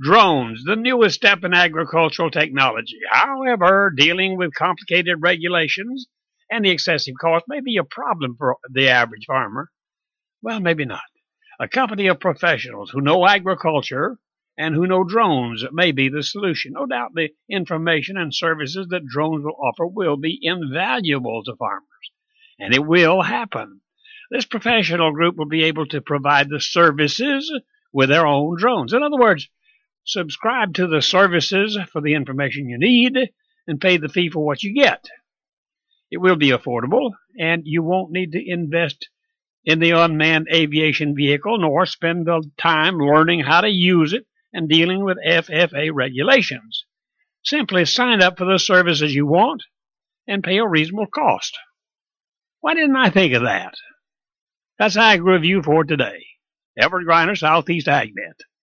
Drones, the newest step in agricultural technology. However, dealing with complicated regulations and the excessive cost may be a problem for the average farmer. Well, maybe not. A company of professionals who know agriculture and who know drones may be the solution. No doubt the information and services that drones will offer will be invaluable to farmers, and it will happen. This professional group will be able to provide the services with their own drones. In other words, subscribe to the services for the information you need and pay the fee for what you get. It will be affordable, and you won't need to invest in the unmanned aviation vehicle nor spend the time learning how to use it and dealing with FFA regulations. Simply sign up for the services you want and pay a reasonable cost. Why didn't I think of that? That's Ag Review for today. Everett Griner, Southeast AgNet.